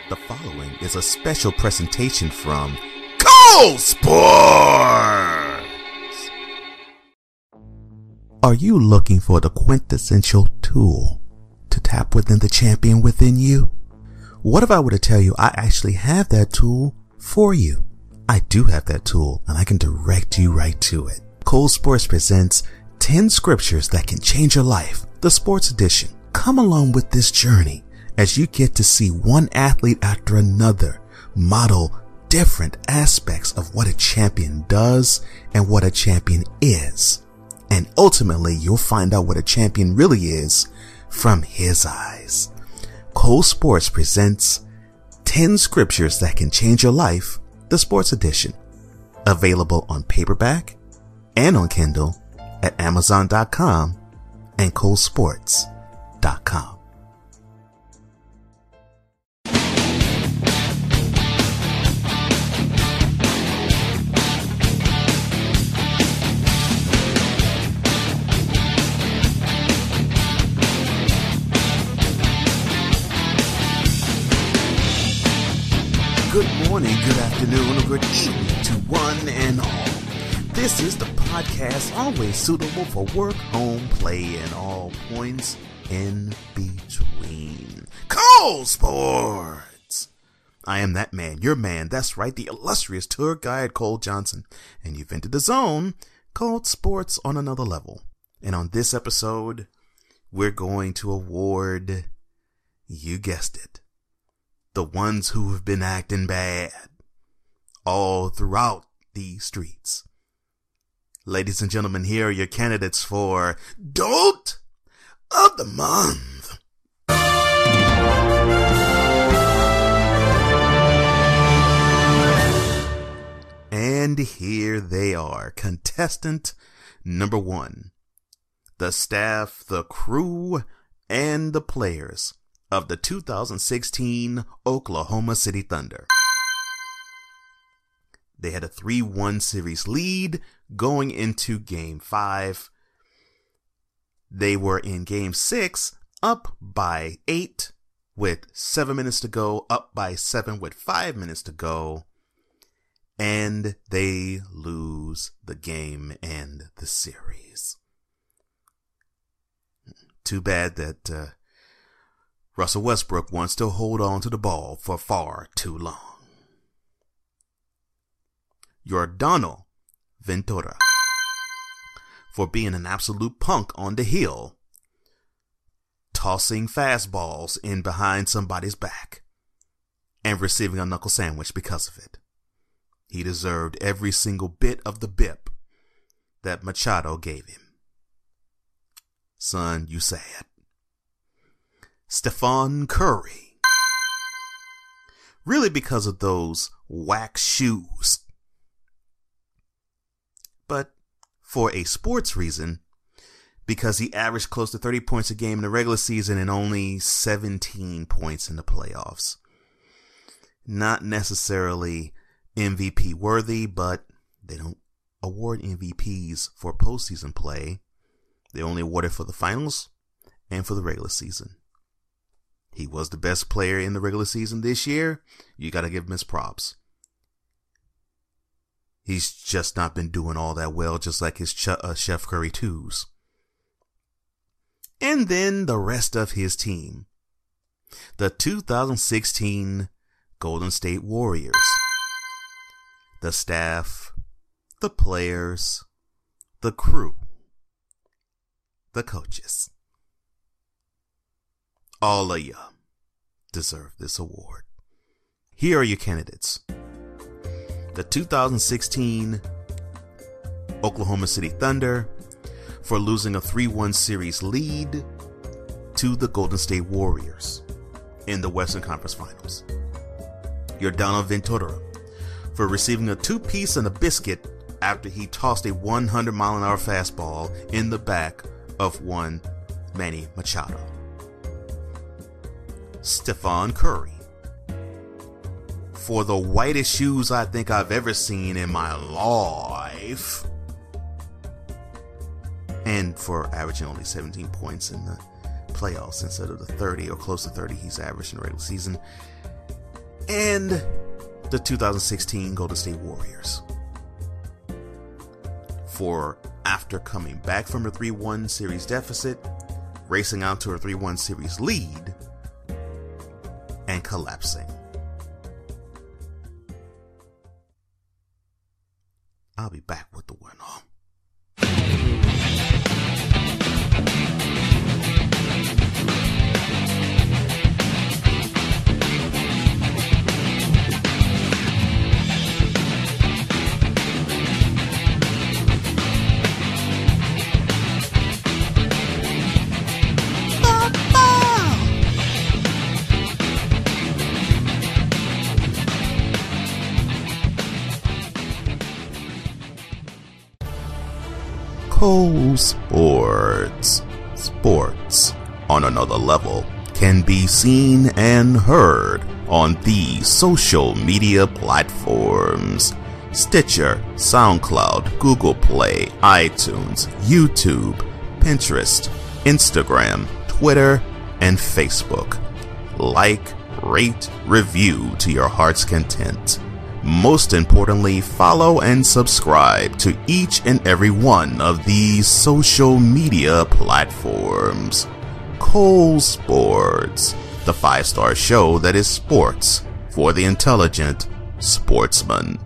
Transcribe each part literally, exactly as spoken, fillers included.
The following is a special presentation from Cole Sports! Are you looking for the quintessential tool to tap within the champion within you? What if I were to tell you I actually have that tool for you? I do have that tool, and I can direct you right to it. Cole Sports presents ten scriptures that can change your life, the sports edition. Come along with this journey as you get to see one athlete after another model different aspects of what a champion does and what a champion is. And ultimately, you'll find out what a champion really is from his eyes. Cole Sports presents ten scriptures that can change your life, the sports edition. Available on paperback and on Kindle at amazon dot com and cole sports dot com. Good morning, good afternoon, or good evening to one and all. This is the podcast always suitable for work, home, play, and all points in between. Cole Sports! I am that man, your man, that's right, the illustrious tour guide Cole Johnson, and you've entered the zone called Sports on Another Level. And on this episode, we're going to award, you guessed it, the ones who have been acting bad all throughout these streets. Ladies and gentlemen, here are your candidates for Dolt of the Month. And here they are. Contestant number one. The staff, the crew, and the players of the two thousand sixteen Oklahoma City Thunder. They had a three one series lead going into game five. They were in game six up by eight with seven minutes to go, up by seven with five minutes to go. And they lose the game and the series. Too bad that, uh, Russell Westbrook wants to hold on to the ball for far too long. Yordano Ventura, for being an absolute punk on the hill, tossing fastballs in behind somebody's back, and receiving a knuckle sandwich because of it. He deserved every single bit of the bip that Machado gave him. Son, you sad. Stephen Curry, really because of those wax shoes. But for a sports reason, because he averaged close to thirty points a game in the regular season and only seventeen points in the playoffs. Not necessarily M V P worthy, but they don't award M V Ps for postseason play. They only award it for the finals and for the regular season. He was the best player in the regular season this year. You got to give him his props. He's just not been doing all that well, just like his Ch- uh, Chef Curry twos. And then the rest of his team. The two thousand sixteen Golden State Warriors. The staff, the players, the crew, the coaches. All of you deserve this award. Here are your candidates. The two thousand sixteen Oklahoma City Thunder, for losing a three one series lead to the Golden State Warriors in the Western Conference Finals. Yordano Ventura, for receiving a two-piece and a biscuit after he tossed a one hundred mile an hour fastball in the back of one Manny Machado. Stephen Curry, for the whitest shoes I think I've ever seen in my life, and for averaging only seventeen points in the playoffs instead of the thirty or close to thirty he's averaged in the regular season. and the two thousand sixteen Golden State Warriors. For after coming back from a three one series deficit, racing out to a three one series lead, and collapsing. I'll be back with the winner. Cole Sports. Sports on another level can be seen and heard on these social media platforms: Stitcher, SoundCloud, Google Play, iTunes, YouTube, Pinterest, Instagram, Twitter, and Facebook. Like, rate, review to your heart's content. Most importantly, follow and subscribe to each and every one of these social media platforms. Cole Sports, the five-star show that is sports for the intelligent sportsman.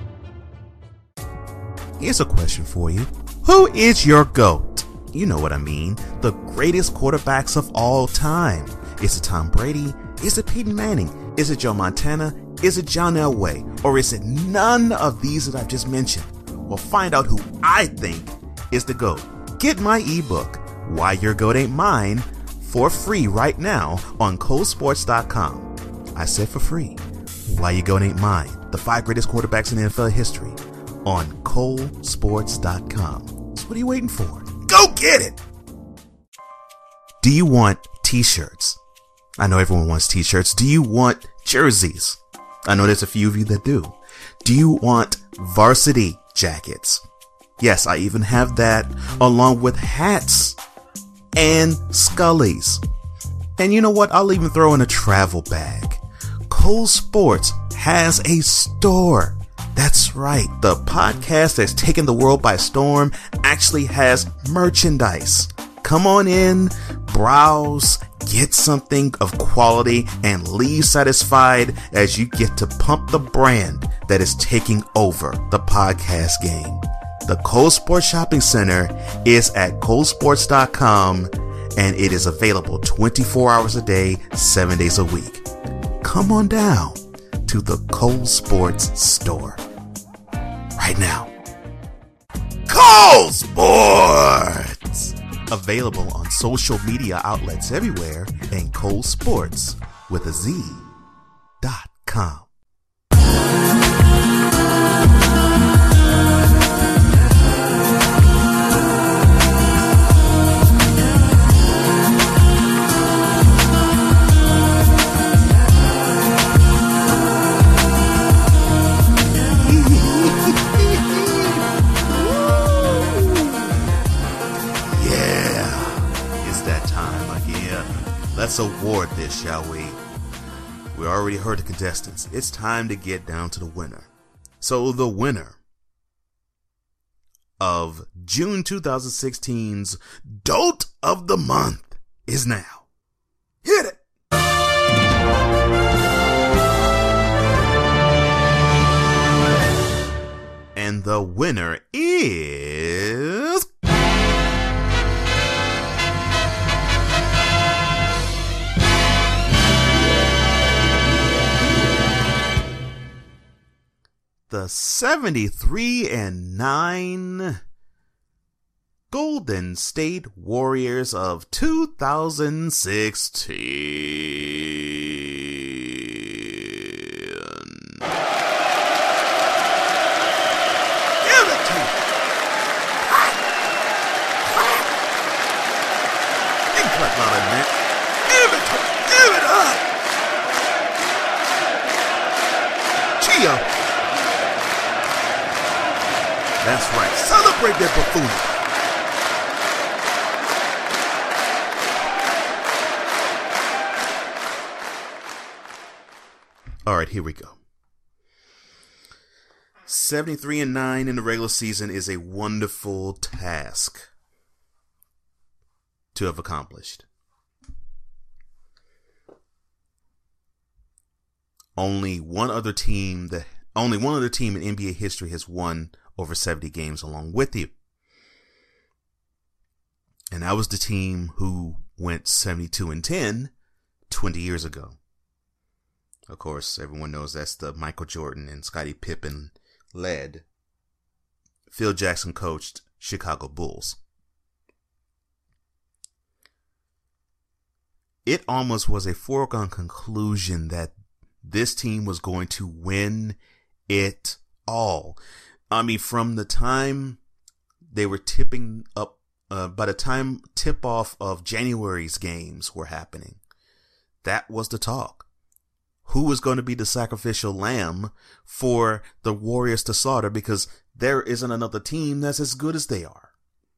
Here's a question for you. Who is your GOAT? You know what I mean. The greatest quarterbacks of all time. Is it Tom Brady? Is it Peyton Manning? Is it Joe Montana? Is it John Elway? Or is it none of these that I've just mentioned? Well, find out who I think is the GOAT. Get my ebook, Why Your GOAT Ain't Mine, for free right now on Cole Sports dot com. I said for free. Why Your GOAT Ain't Mine, the five greatest quarterbacks in N F L history, on Cole Sports dot com. So what are you waiting for? Go get it! Do you want t-shirts? I know everyone wants t-shirts. Do you want jerseys? I know there's a few of you that do. Do you want varsity jackets? Yes, I even have that, along with hats and Scullies. And you know what? I'll even throw in a travel bag. Cole Sports has a store. That's right. The podcast that's taken the world by storm actually has merchandise. Come on in, browse, get something of quality, and leave satisfied as you get to pump the brand that is taking over the podcast game. The Cole Sports Shopping Center is at Cole Sports dot com, and it is available twenty-four hours a day, seven days a week. Come on down to the Cole Sports store right now. Cole Sports! Available on social media outlets everywhere, and Cole Sports with a Z dot com. Let's award this, shall we? We already heard the contestants. It's time to get down to the winner. So the winner of June twenty sixteen's Dote of the Month is now. Hit it! And the winner is... the seventy-three and nine Golden State Warriors of two thousand sixteen. Give it to me. Clap. Clap. You can clap louder than that. Give it to me. Give it up. Gio. That's right. Celebrate their buffoonery. All right, here we go. seventy-three and nine in the regular season is a wonderful task to have accomplished. Only one other team that only one other team in N B A history has won over seventy games along with you. And that was the team who went seventy-two and ten twenty years ago. Of course, everyone knows that's the Michael Jordan and Scottie Pippen led, Phil Jackson coached Chicago Bulls. It almost was a foregone conclusion that this team was going to win it all. I mean, from the time they were tipping up, uh, by the time tip off of January's games were happening, that was the talk. Who was going to be the sacrificial lamb for the Warriors to slaughter, because there isn't another team that's as good as they are.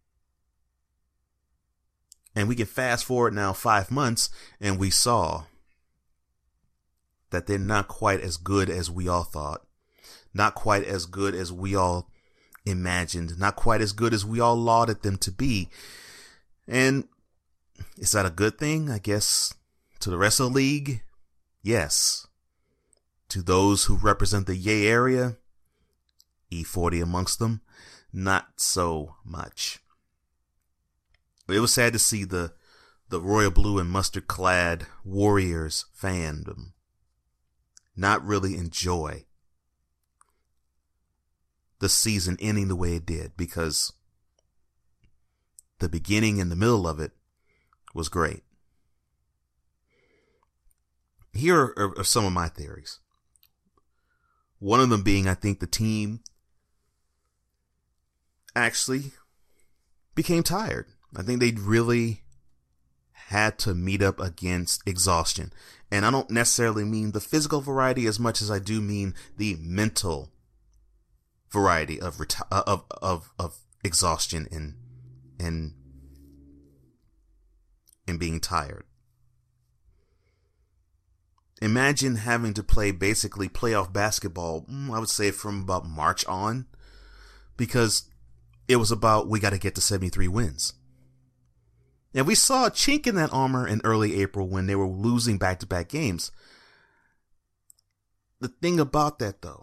And we can fast forward now five months and we saw that they're not quite as good as we all thought. Not quite as good as we all imagined. Not quite as good as we all lauded them to be. And is that a good thing? I guess to the rest of the league, yes. To those who represent the Yay area, E forty amongst them, not so much. It was sad to see the, the royal blue and mustard clad Warriors fandom not really enjoy the season ending the way it did, because the beginning and the middle of it was great. Here are, are some of my theories. One of them being, I think the team actually became tired. I think they really had to meet up against exhaustion. And I don't necessarily mean the physical variety as much as I do mean the mental variety of reti- of of of exhaustion and and and being tired. Imagine having to play basically playoff basketball, I would say from about March on, because it was about, we got to get to seventy-three wins. And we saw a chink in that armor in early April when they were losing back-to-back games. The thing about that, though,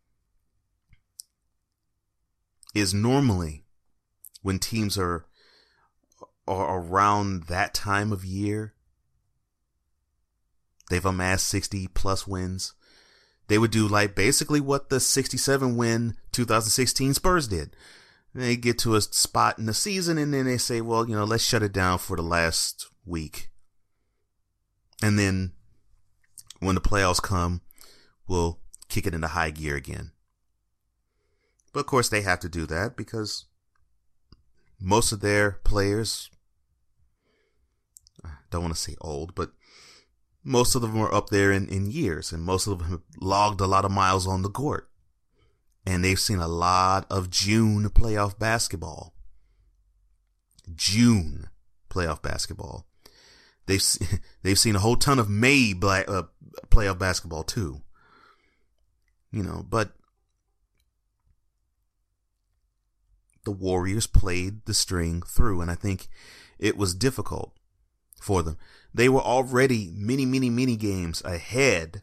is normally when teams are, are around that time of year, they've amassed sixty plus wins. They would do like basically what the sixty-seven win two thousand sixteen Spurs did. They get to a spot in the season and then they say, well, you know, let's shut it down for the last week. And then when the playoffs come, we'll kick it into high gear again. But of course they have to do that because most of their players, I don't want to say old, but most of them are up there in, in years, and most of them have logged a lot of miles on the court. And they've seen a lot of June playoff basketball. June playoff basketball. They've they've seen a whole ton of May black, uh, playoff basketball too. You know, but the Warriors played the string through, and I think it was difficult for them. They were already many, many, many games ahead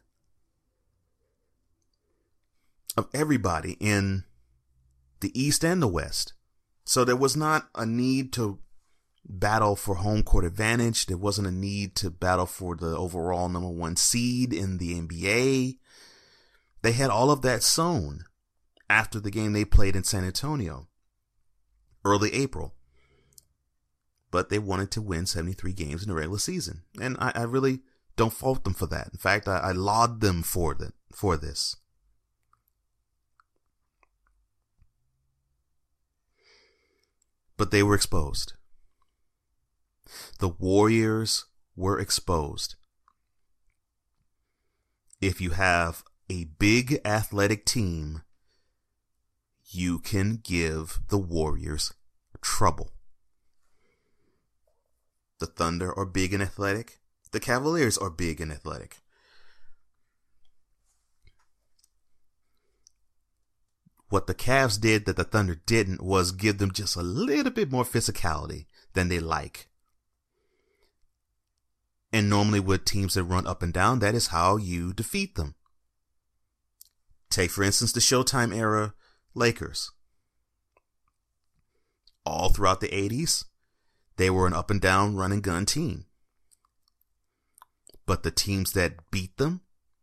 of everybody in the East and the West. So there was not a need to battle for home court advantage. There wasn't a need to battle for the overall number one seed in the N B A. They had all of that sewn after the game they played in San Antonio, early April. But they wanted to win seventy-three games in the regular season. And I, I really don't fault them for that. In fact, I, I laud them for that, for this. But they were exposed. The Warriors were exposed. If you have a big athletic team, you can give the Warriors trouble. The Thunder are big and athletic. The Cavaliers are big and athletic. What the Cavs did that the Thunder didn't was give them just a little bit more physicality than they like. And normally with teams that run up and down, that is how you defeat them. Take, for instance, the Showtime era Lakers. All throughout the eighties, they were an up and down run and gun team. But the teams that beat them,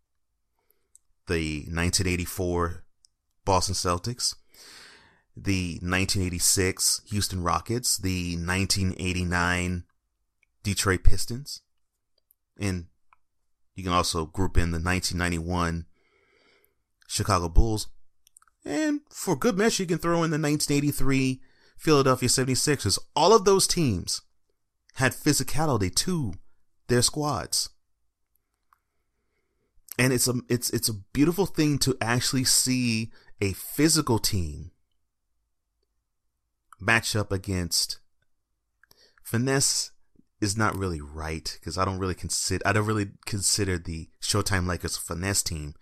the nineteen eighty-four Boston Celtics, the nineteen eighty-six Houston Rockets, the nineteen eighty-nine Detroit Pistons, and you can also group in the nineteen ninety-one Chicago Bulls, and for good measure, you can throw in the nineteen eighty-three Philadelphia seventy-sixers. All of those teams had physicality to their squads. And it's a it's it's a beautiful thing to actually see a physical team match up against finesse. Is not really right, because I don't really consider I don't really consider the Showtime Lakers a finesse team.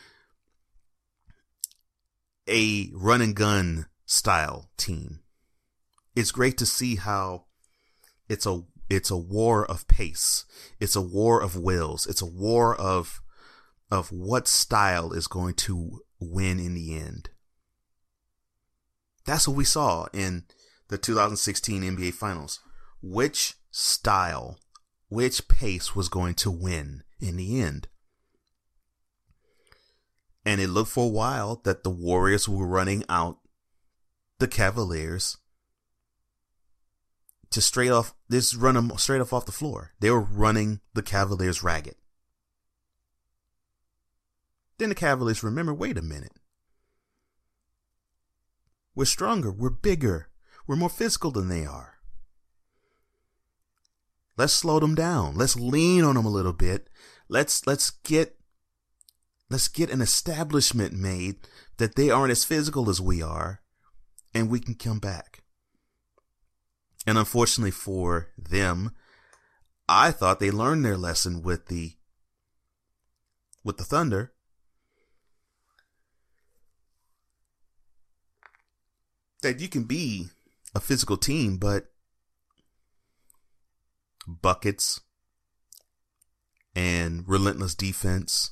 A run and gun style team. It's great to see how it's a it's a war of pace. It's a war of wills. It's a war of of what style is going to win in the end. That's what we saw in the two thousand sixteen N B A Finals. Which style, which pace was going to win in the end? And it looked for a while that the Warriors were running out the Cavaliers to straight off, this run them straight off off the floor. They were running the Cavaliers ragged. Then the Cavaliers remember, wait a minute. We're stronger. We're bigger. We're more physical than they are. Let's slow them down. Let's lean on them a little bit. Let's, let's get, let's get an establishment made that they aren't as physical as we are, and we can come back. And unfortunately for them, I thought they learned their lesson with the, with the Thunder. That you can be a physical team, but buckets and relentless defense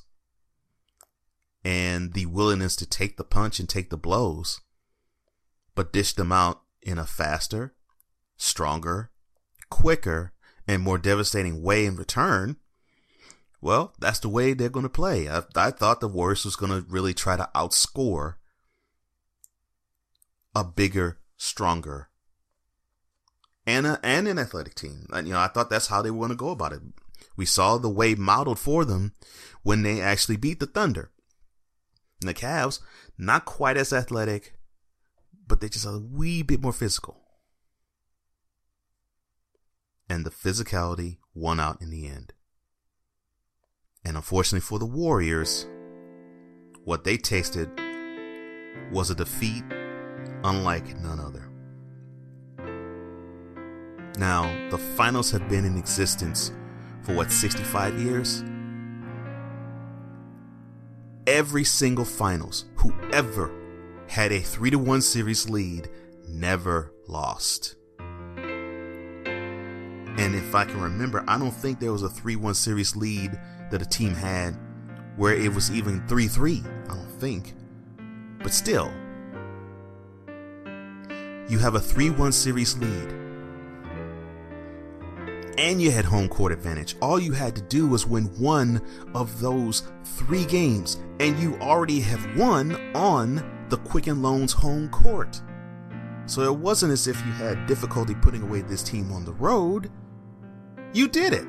and the willingness to take the punch and take the blows, but dish them out in a faster, stronger, quicker, and more devastating way in return. Well, that's the way they're going to play. I, I thought the Warriors was going to really try to outscore a bigger, stronger, and a, and an athletic team. And, you know, I thought that's how they were going to go about it. We saw the way modeled for them when they actually beat the Thunder. And the Cavs, not quite as athletic, but they just a wee bit more physical. And the physicality won out in the end. And unfortunately for the Warriors, what they tasted was a defeat unlike none other. Now, the finals have been in existence for what, sixty-five years? Every single finals, whoever had a three to one series lead never lost. And if I can remember, I don't think there was a three one series lead that a team had where it was even three three. I don't think. But still, you have a three one series lead. And you had home court advantage. All you had to do was win one of those three games, and you already have won on the Quicken Loans home court. So it wasn't as if you had difficulty putting away this team on the road. You did it.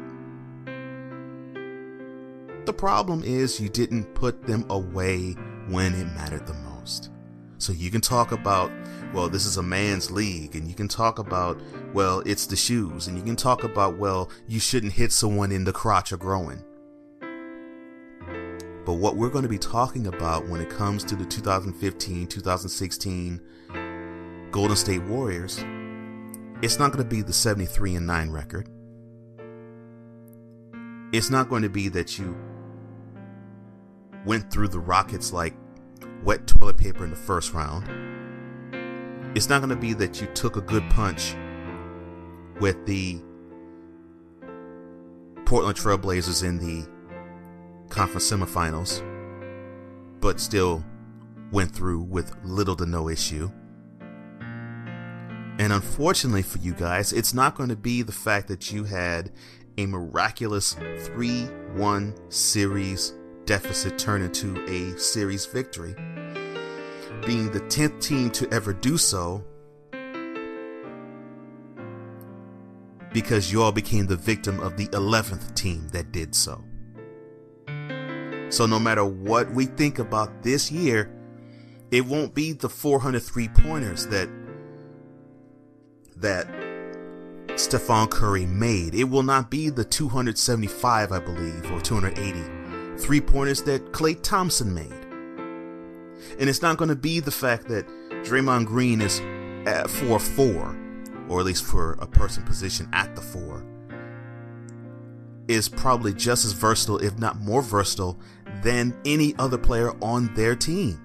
The problem is you didn't put them away when it mattered the most. So you can talk about, well, this is a man's league, and you can talk about, well, it's the shoes, and you can talk about, well, you shouldn't hit someone in the crotch or groin. But what we're going to be talking about when it comes to the two thousand fifteen, two thousand sixteen Golden State Warriors, it's not going to be the seventy-three and nine record. It's not going to be that you went through the Rockets like wet toilet paper in the first round. It's not going to be that you took a good punch with the Portland Trail Blazers in the conference semifinals, but still went through with little to no issue. And unfortunately for you guys, it's not going to be the fact that you had a miraculous three one series deficit turn into a series victory, being the tenth team to ever do so, because you all became the victim of the eleventh team that did so. So no matter what we think about this year, it won't be the four hundred three-pointers that that Stephon Curry made. It will not be the two hundred seventy-five, I believe, or two hundred eighty three-pointers that Klay Thompson made. And it's not going to be the fact that Draymond Green is at four four, or at least for a person positioned at the four, is probably just as versatile, if not more versatile, than any other player on their team.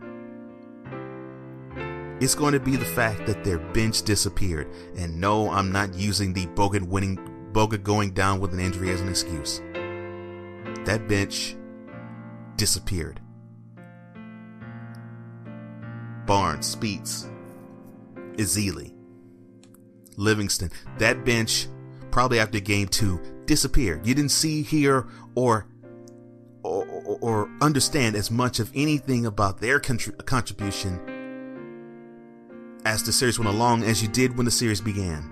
It's going to be the fact that their bench disappeared. And no, I'm not using the Bogut winning, Bogut going down with an injury as an excuse. That bench disappeared. Barnes, Speeds, Ezeli, Livingston. That bench, probably after game two, disappeared. You didn't see, hear, or or, or understand as much of anything about their contri- contribution as the series went along as you did when the series began.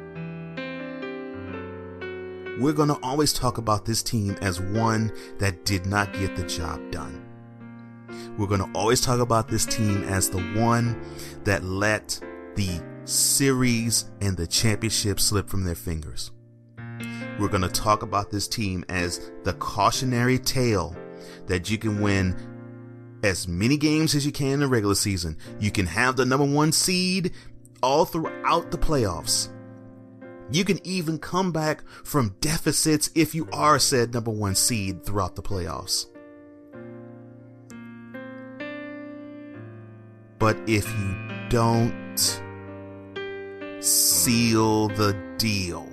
We're going to always talk about this team as one that did not get the job done. We're going to always talk about this team as the one that let the series and the championship slip from their fingers. We're going to talk about this team as the cautionary tale that you can win as many games as you can in the regular season. You can have the number one seed all throughout the playoffs. You can even come back from deficits if you are said number one seed throughout the playoffs. But if you don't seal the deal,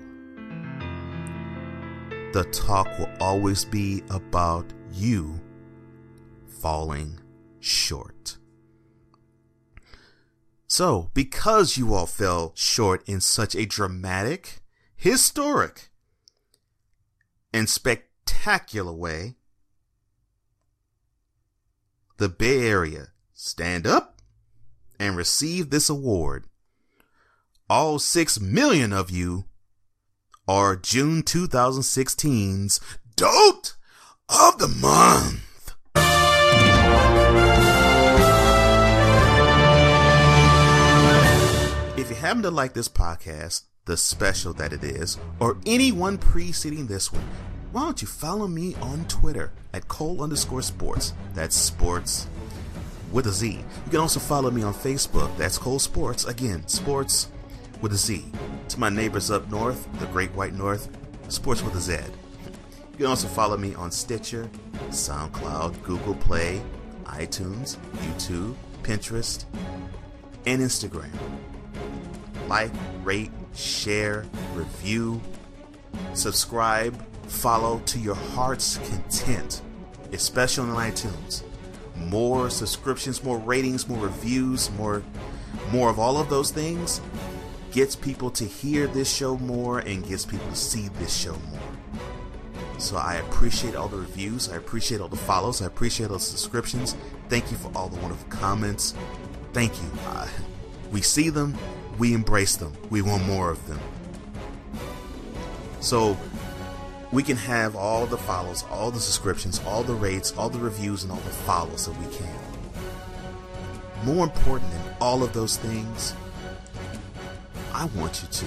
the talk will always be about you falling short. So, because you all fell short in such a dramatic, historic, and spectacular way, the Bay Area, stand up and receive this award. All six million of you are June twenty sixteen's Dope of the Month. If you happen to like this podcast, the special that it is, or any one preceding this one, why don't you follow me on Twitter at Cole underscore sports. That's sports with a Z. You can also follow me on Facebook. That's Cole Sports. Again, sports with a Z. To my neighbors up north, the Great White North, sports with a Z. You can also follow me on Stitcher, SoundCloud, Google Play, iTunes, YouTube, Pinterest, and Instagram. Like, rate, share, review, subscribe, follow to your heart's content, especially on iTunes. More subscriptions, more ratings, more reviews, more, more of all of those things gets people to hear this show more and gets people to see this show more. So I appreciate all the reviews. I appreciate all the follows. I appreciate all the subscriptions. Thank you for all the wonderful comments. Thank you. Uh, we see them. We embrace them. We want more of them. So we can have all the follows, all the subscriptions, all the rates, all the reviews, and all the follows that we can. More important than all of those things, I want you to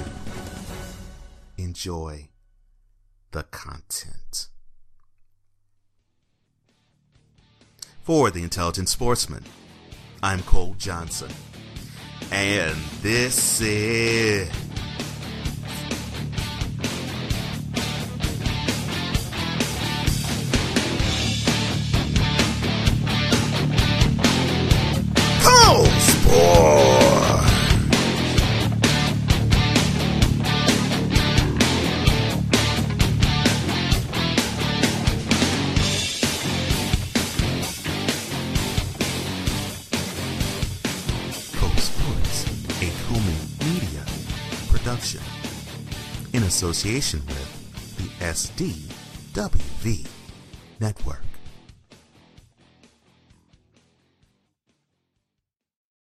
enjoy the content. For the Intelligent Sportsman, I'm Cole Johnson. And this is a Cumin Media production in association with the S D W V Network.